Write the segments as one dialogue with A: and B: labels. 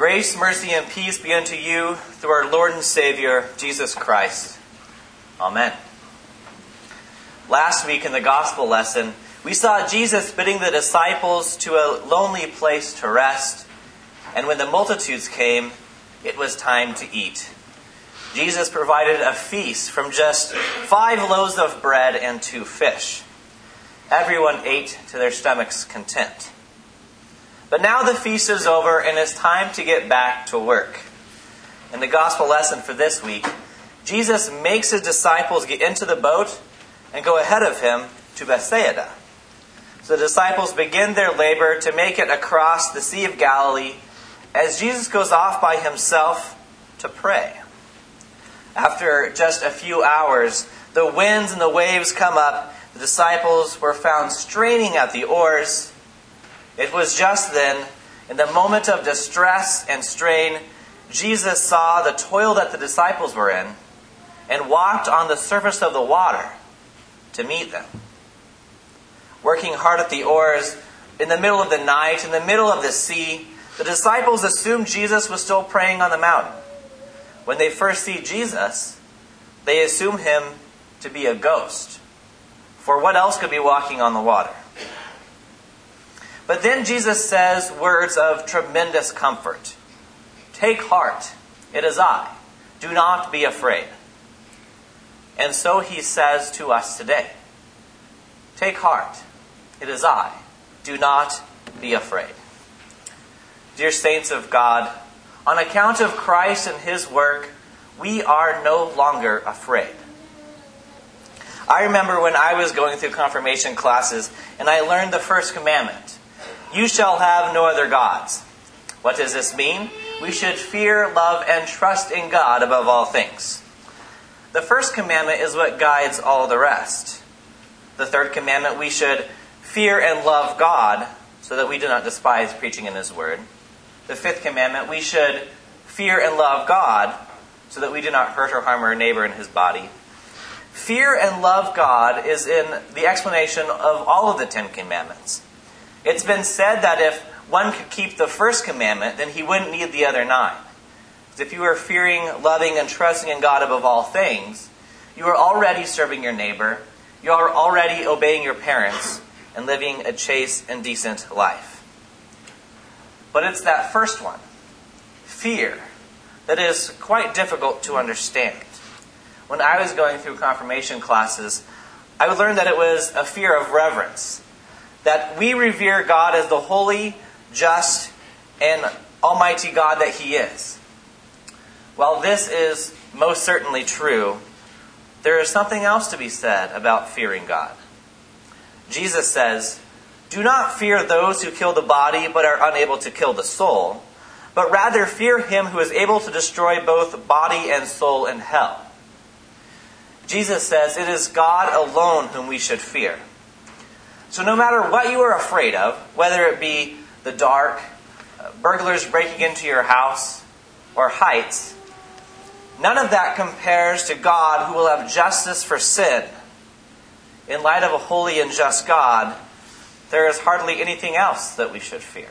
A: Grace, mercy, and peace be unto you through our Lord and Savior, Jesus Christ. Amen. Last week in the gospel lesson, we saw Jesus bidding the disciples to a lonely place to rest, and when the multitudes came, it was time to eat. Jesus provided a feast from just 5 loaves of bread and 2 fish. Everyone ate to their stomach's content. But now the feast is over and it's time to get back to work. In the gospel lesson for this week, Jesus makes his disciples get into the boat and go ahead of him to Bethsaida. So the disciples begin their labor to make it across the Sea of Galilee as Jesus goes off by himself to pray. After just a few hours, the winds and the waves come up. The disciples were found straining at the oars. It was just then, in the moment of distress and strain, Jesus saw the toil that the disciples were in and walked on the surface of the water to meet them. Working hard at the oars, in the middle of the night, in the middle of the sea, the disciples assumed Jesus was still praying on the mountain. When they first see Jesus, they assume him to be a ghost. For what else could be walking on the water? But then Jesus says words of tremendous comfort. Take heart, it is I. Do not be afraid. And so he says to us today, take heart, it is I. Do not be afraid. Dear saints of God, on account of Christ and his work, we are no longer afraid. I remember when I was going through confirmation classes and I learned the first commandment. You shall have no other gods. What does this mean? We should fear, love, and trust in God above all things. The first commandment is what guides all the rest. The third commandment, we should fear and love God so that we do not despise preaching in his word. The fifth commandment, we should fear and love God so that we do not hurt or harm our neighbor in his body. Fear and love God is in the explanation of all of the 10 commandments. It's been said that if one could keep the first commandment, then he wouldn't need the other 9. Because if you are fearing, loving, and trusting in God above all things, you are already serving your neighbor, you are already obeying your parents, and living a chaste and decent life. But it's that first one, fear, that is quite difficult to understand. When I was going through confirmation classes, I would learn that it was a fear of reverence. That we revere God as the holy, just, and almighty God that he is. While this is most certainly true, there is something else to be said about fearing God. Jesus says, do not fear those who kill the body but are unable to kill the soul, but rather fear him who is able to destroy both body and soul in hell. Jesus says it is God alone whom we should fear. So no matter what you are afraid of, whether it be the dark, burglars breaking into your house, or heights, none of that compares to God who will have justice for sin. In light of a holy and just God, there is hardly anything else that we should fear.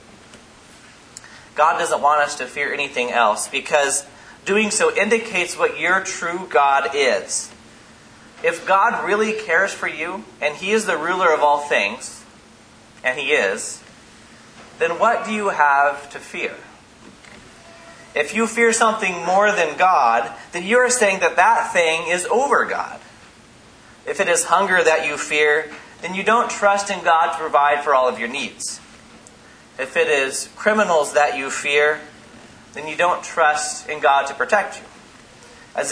A: God doesn't want us to fear anything else because doing so indicates what your true God is. If God really cares for you, and he is the ruler of all things, and he is, then what do you have to fear? If you fear something more than God, then you are saying that that thing is over God. If it is hunger that you fear, then you don't trust in God to provide for all of your needs. If it is criminals that you fear, then you don't trust in God to protect you. As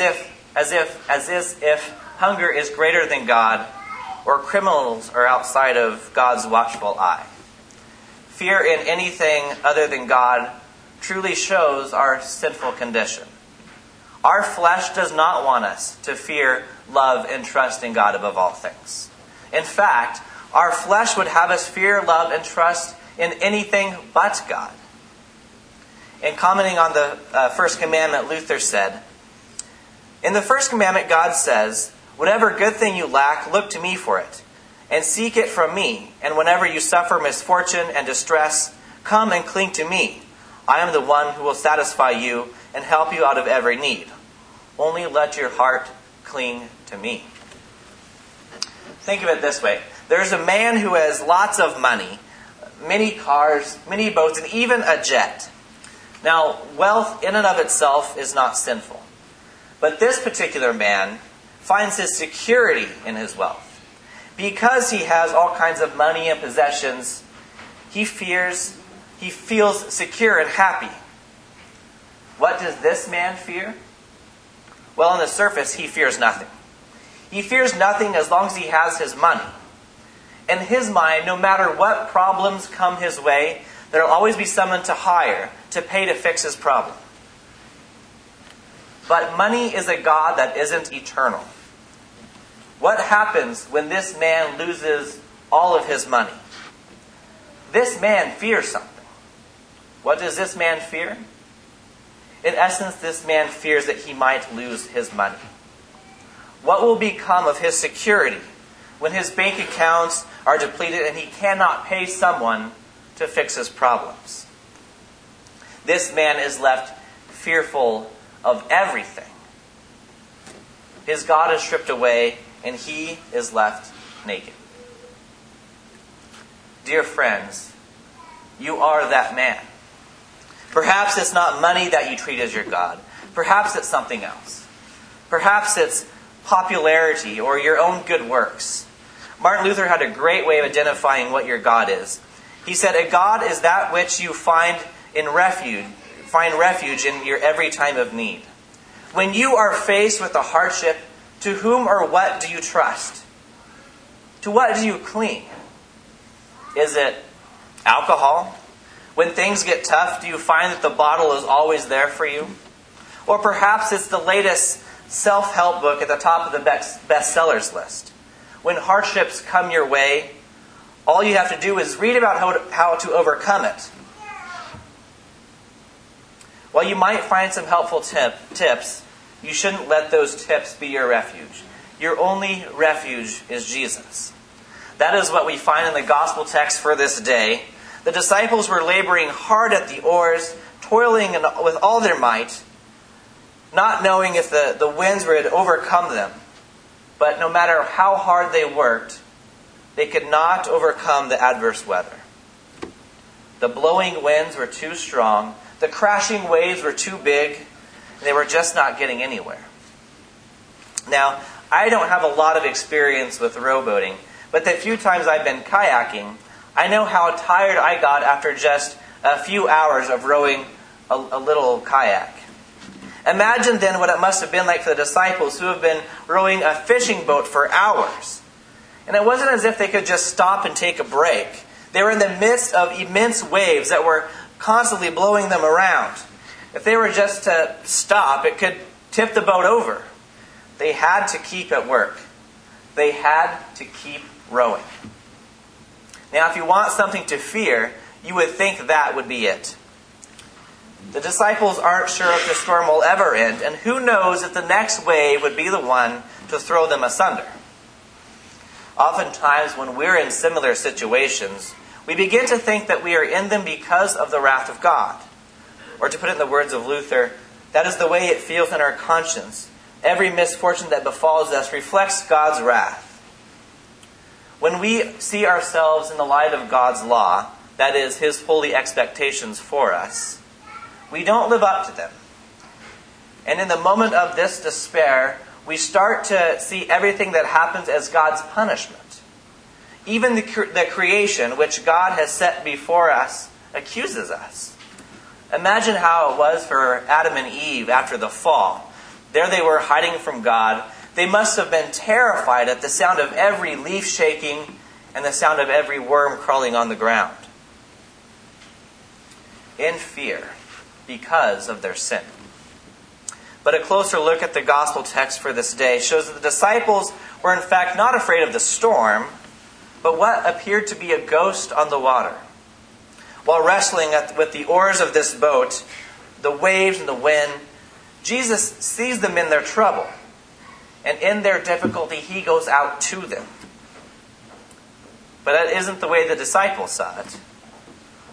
A: if hunger is greater than God, or criminals are outside of God's watchful eye. Fear in anything other than God truly shows our sinful condition. Our flesh does not want us to fear, love, and trust in God above all things. In fact, our flesh would have us fear, love, and trust in anything but God. In commenting on the first commandment, Luther said, in the first commandment, God says, whatever good thing you lack, look to me for it, and seek it from me. And whenever you suffer misfortune and distress, come and cling to me. I am the one who will satisfy you and help you out of every need. Only let your heart cling to me." Think of it this way. There's a man who has lots of money, many cars, many boats, and even a jet. Now, wealth in and of itself is not sinful. But this particular man finds his security in his wealth. Because he has all kinds of money and possessions, he feels secure and happy. What does this man fear? Well, on the surface, he fears nothing. He fears nothing as long as he has his money. In his mind, no matter what problems come his way, there will always be someone to hire, to pay to fix his problem. But money is a god that isn't eternal. What happens when this man loses all of his money? This man fears something. What does this man fear? In essence, this man fears that he might lose his money. What will become of his security when his bank accounts are depleted and he cannot pay someone to fix his problems? This man is left fearful of everything. His God is stripped away and he is left naked. Dear friends, you are that man. Perhaps it's not money that you treat as your God. Perhaps it's something else. Perhaps it's popularity or your own good works. Martin Luther had a great way of identifying what your God is. He said, "A God is that which you find refuge in your every time of need." When you are faced with a hardship, to whom or what do you trust? To what do you cling? Is it alcohol? When things get tough, do you find that the bottle is always there for you? Or perhaps it's the latest self-help book at the top of the bestsellers list. When hardships come your way, all you have to do is read about how to overcome it. While you might find some helpful tips, you shouldn't let those tips be your refuge. Your only refuge is Jesus. That is what we find in the gospel text for this day. The disciples were laboring hard at the oars, toiling with all their might, not knowing if the winds would overcome them. But no matter how hard they worked, they could not overcome the adverse weather. The blowing winds were too strong, the crashing waves were too big, and they were just not getting anywhere. Now, I don't have a lot of experience with rowboating, but the few times I've been kayaking, I know how tired I got after just a few hours of rowing a little kayak. Imagine then what it must have been like for the disciples who have been rowing a fishing boat for hours. And it wasn't as if they could just stop and take a break. They were in the midst of immense waves that were constantly blowing them around. If they were just to stop, it could tip the boat over. They had to keep at work. They had to keep rowing. Now, if you want something to fear, you would think that would be it. The disciples aren't sure if the storm will ever end, and who knows if the next wave would be the one to throw them asunder. Oftentimes, when we're in similar situations, we begin to think that we are in them because of the wrath of God. Or to put it in the words of Luther, that is the way it feels in our conscience. Every misfortune that befalls us reflects God's wrath. When we see ourselves in the light of God's law, that is, His holy expectations for us, we don't live up to them. And in the moment of this despair, we start to see everything that happens as God's punishment. Even the creation, which God has set before us, accuses us. Imagine how it was for Adam and Eve after the fall. There they were hiding from God. They must have been terrified at the sound of every leaf shaking and the sound of every worm crawling on the ground. In fear, because of their sin. But a closer look at the gospel text for this day shows that the disciples were in fact not afraid of the storm, but what appeared to be a ghost on the water. While wrestling with the oars of this boat, the waves and the wind, Jesus sees them in their trouble. And in their difficulty, He goes out to them. But that isn't the way the disciples saw it.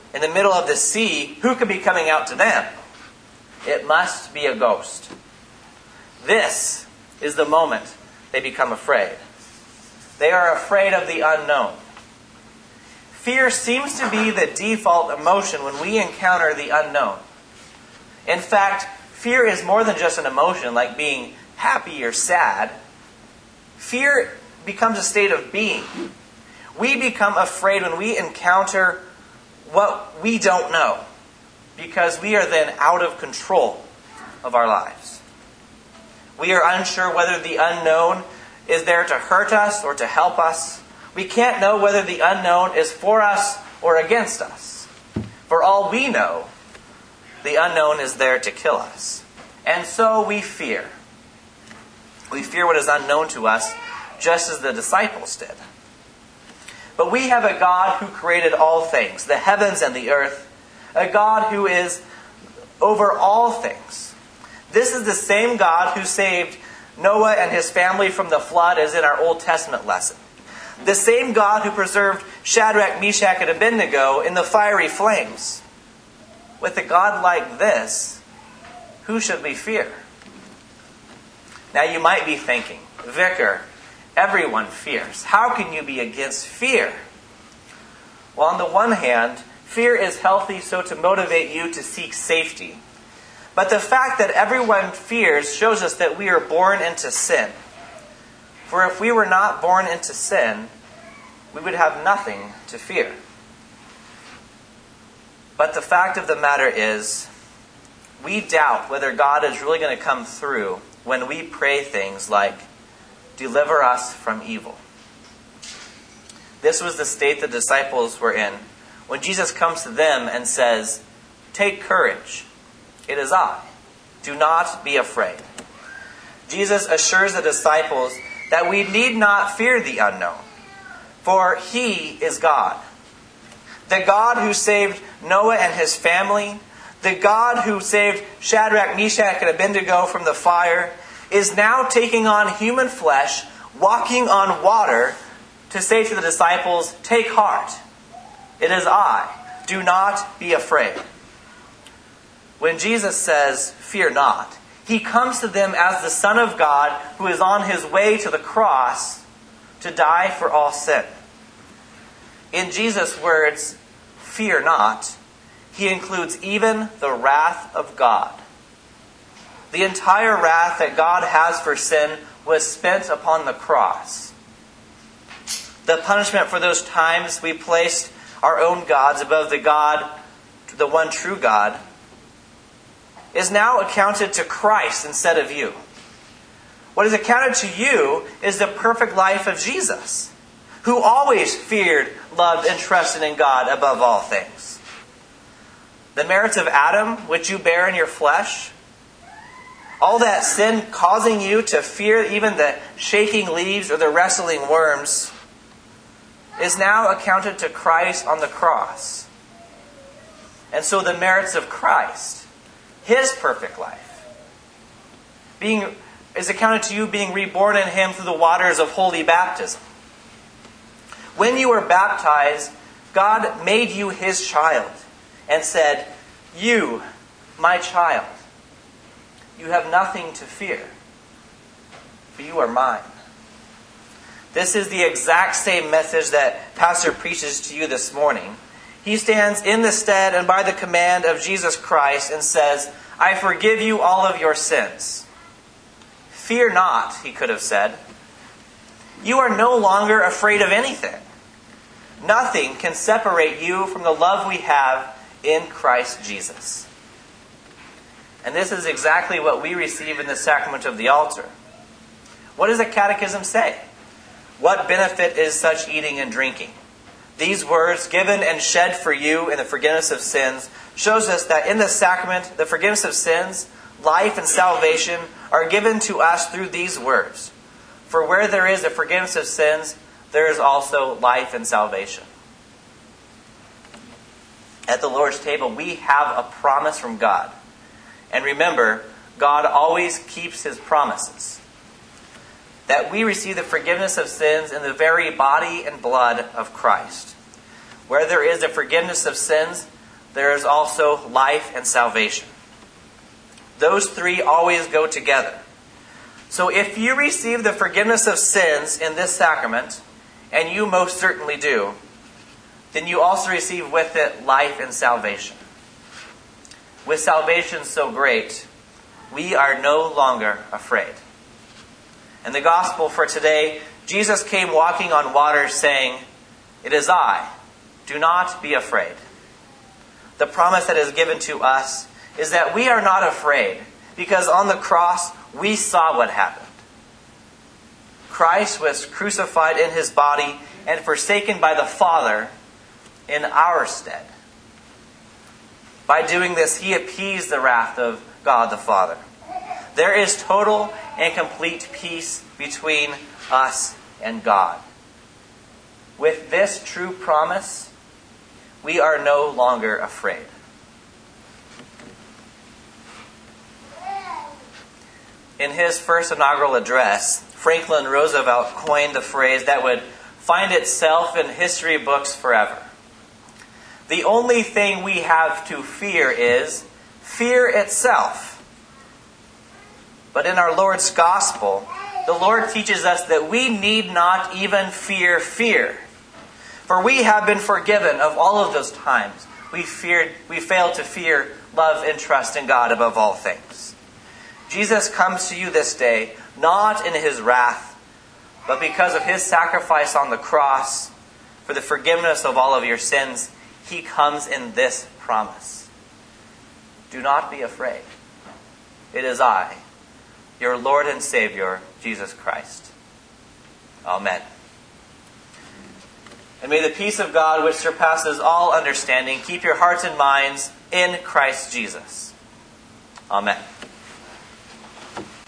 A: in the middle of the sea, who could be coming out to them? It must be a ghost. This is the moment they become afraid. They are afraid of the unknown. Fear seems to be the default emotion when we encounter the unknown. In fact, fear is more than just an emotion like being happy or sad. Fear becomes a state of being. We become afraid when we encounter what we don't know, because we are then out of control of our lives. We are unsure whether the unknown is there to hurt us or to help us. We can't know whether the unknown is for us or against us. For all we know, the unknown is there to kill us. And so we fear. We fear what is unknown to us, just as the disciples did. But we have a God who created all things, the heavens and the earth, a God who is over all things. This is the same God who saved Noah and his family from the flood as in our Old Testament lesson. The same God who preserved Shadrach, Meshach, and Abednego in the fiery flames. With a God like this, who should we fear? Now you might be thinking, Vicar, everyone fears. How can you be against fear? Well, on the one hand, fear is healthy so to motivate you to seek safety. But the fact that everyone fears shows us that we are born into sin. For if we were not born into sin, we would have nothing to fear. But the fact of the matter is, we doubt whether God is really going to come through when we pray things like, "Deliver us from evil." This was the state the disciples were in when Jesus comes to them and says, "Take courage. It is I. Do not be afraid." Jesus assures the disciples that we need not fear the unknown, for He is God. The God who saved Noah and his family, the God who saved Shadrach, Meshach, and Abednego from the fire, is now taking on human flesh, walking on water, to say to the disciples, "Take heart. It is I. Do not be afraid." When Jesus says, "Fear not," He comes to them as the Son of God who is on His way to the cross to die for all sin. In Jesus' words, "Fear not," He includes even the wrath of God. The entire wrath that God has for sin was spent upon the cross. The punishment for those times we placed our own gods above the one true God, is now accounted to Christ instead of you. What is accounted to you is the perfect life of Jesus, who always feared, loved, and trusted in God above all things. The merits of Adam, which you bear in your flesh, all that sin causing you to fear even the shaking leaves or the wrestling worms, is now accounted to Christ on the cross. And so the merits of Christ, His perfect life, is accounted to you being reborn in Him through the waters of holy baptism. When you were baptized, God made you His child and said, "You, my child, you have nothing to fear, for you are mine." This is the exact same message that Pastor preaches to you this morning. He stands in the stead and by the command of Jesus Christ and says, "I forgive you all of your sins." Fear not, He could have said. You are no longer afraid of anything. Nothing can separate you from the love we have in Christ Jesus. And this is exactly what we receive in the sacrament of the altar. What does the Catechism say? What benefit is such eating and drinking? These words, "given and shed for you in the forgiveness of sins," shows us that in the sacrament, the forgiveness of sins, life and salvation are given to us through these words. For where there is a forgiveness of sins, there is also life and salvation. At the Lord's table, we have a promise from God. And remember, God always keeps His promises. That we receive the forgiveness of sins in the very body and blood of Christ. Where there is a forgiveness of sins, there is also life and salvation. Those three always go together. So if you receive the forgiveness of sins in this sacrament, and you most certainly do, then you also receive with it life and salvation. With salvation so great, we are no longer afraid. In the gospel for today, Jesus came walking on water saying, "It is I, do not be afraid." The promise that is given to us is that we are not afraid, because on the cross we saw what happened. Christ was crucified in his body and forsaken by the Father in our stead. By doing this, he appeased the wrath of God the Father. There is total and complete peace between us and God. With this true promise, we are no longer afraid. In his first inaugural address, Franklin Roosevelt coined the phrase that would find itself in history books forever. The only thing we have to fear is fear itself. But in our Lord's gospel, the Lord teaches us that we need not even fear fear. For we have been forgiven of all of those times we failed to fear, love, and trust in God above all things. Jesus comes to you this day, not in his wrath, but because of his sacrifice on the cross for the forgiveness of all of your sins. He comes in this promise. Do not be afraid. It is I, your Lord and Savior, Jesus Christ. Amen. And may the peace of God, which surpasses all understanding, keep your hearts and minds in Christ Jesus. Amen.